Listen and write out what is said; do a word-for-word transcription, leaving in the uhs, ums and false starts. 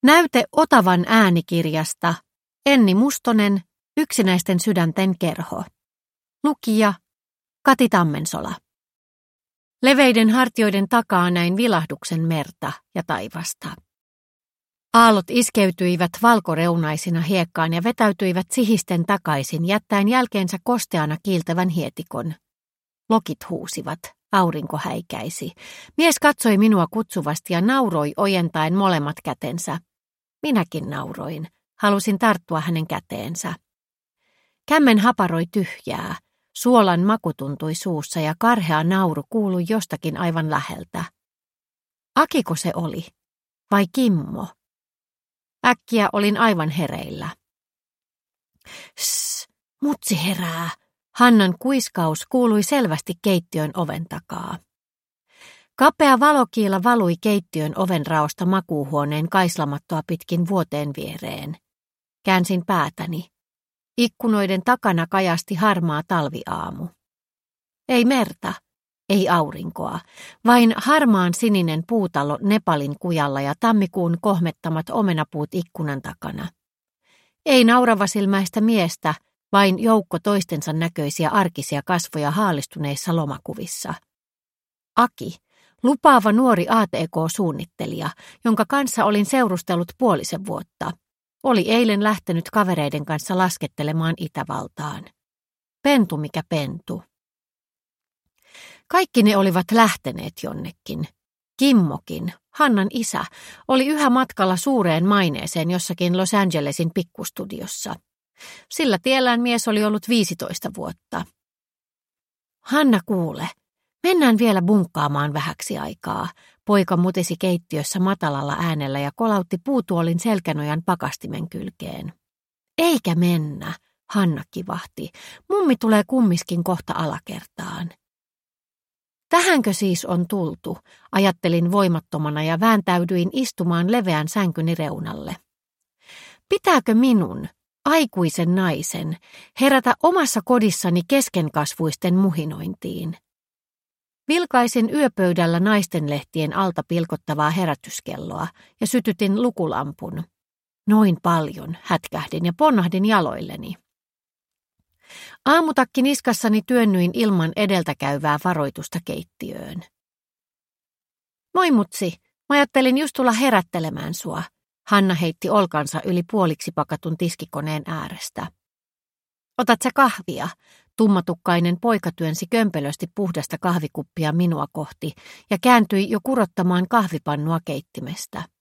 Näyte Otavan äänikirjasta. Enni Mustonen, Yksinäisten sydänten kerho. Lukija Kati Tammensola. Leveiden hartioiden takaa näin vilahduksen merta ja taivasta. Aallot iskeytyivät valkoreunaisina hiekkaan ja vetäytyivät sihisten takaisin, jättäen jälkeensä kosteana kiiltävän hietikon. Lokit huusivat, aurinko häikäisi. Mies katsoi minua kutsuvasti ja nauroi ojentaen molemmat kätensä. Minäkin nauroin. Halusin tarttua hänen käteensä. Kämmen haparoi tyhjää. Suolan maku tuntui suussa ja karhea nauru kuului jostakin aivan läheltä. Akiko se oli? Vai Kimmo? Äkkiä olin aivan hereillä. Sss, mutsi herää. Hannan kuiskaus kuului selvästi keittiön oven takaa. Kapea valokiila valui keittiön oven raosta makuuhuoneen kaislamattoa pitkin vuoteen viereen. Käänsin päätäni. Ikkunoiden takana kajasti harmaa talviaamu. Ei merta, ei aurinkoa, vain harmaan sininen puutalo Nepalin kujalla ja tammikuun kohmettamat omenapuut ikkunan takana. Ei nauravasilmäistä miestä, vain joukko toistensa näköisiä arkisia kasvoja haalistuneissa lomakuvissa. Aki, lupaava nuori A T K-suunnittelija, jonka kanssa olin seurustellut puolisen vuotta, oli eilen lähtenyt kavereiden kanssa laskettelemaan Itävaltaan. Pentu mikä pentu. Kaikki ne olivat lähteneet jonnekin. Kimmokin, Hannan isä, oli yhä matkalla suureen maineeseen jossakin Los Angelesin pikkustudiossa. Sillä tiellään mies oli ollut viisitoista vuotta. Hanna kuule, mennään vielä bunkkaamaan vähäksi aikaa. Poika mutisi keittiössä matalalla äänellä ja kolautti puutuolin selkänojan pakastimen kylkeen. Eikä mennä, Hanna kivahti. Mummi tulee kummiskin kohta alakertaan. Tähänkö siis on tultu, ajattelin voimattomana ja vääntäydyin istumaan leveän sänkyni reunalle. Pitääkö minun, aikuisen naisen, herätä omassa kodissani keskenkasvuisten muhinointiin? Vilkaisin yöpöydällä naistenlehtien alta pilkottavaa herätyskelloa ja sytytin lukulampun. Noin paljon, hätkähdin ja ponnahdin jaloilleni. Aamutakki niskassani työnnyin ilman edeltäkäyvää varoitusta keittiöön. Moi mutsi, mä ajattelin just tulla herättelemään sua. Hanna heitti olkansa yli puoliksi pakatun tiskikoneen äärestä. Otat sä kahvia? Tummatukkainen poika työnsi kömpelösti puhdasta kahvikuppia minua kohti ja kääntyi jo kurottamaan kahvipannua keittimestä.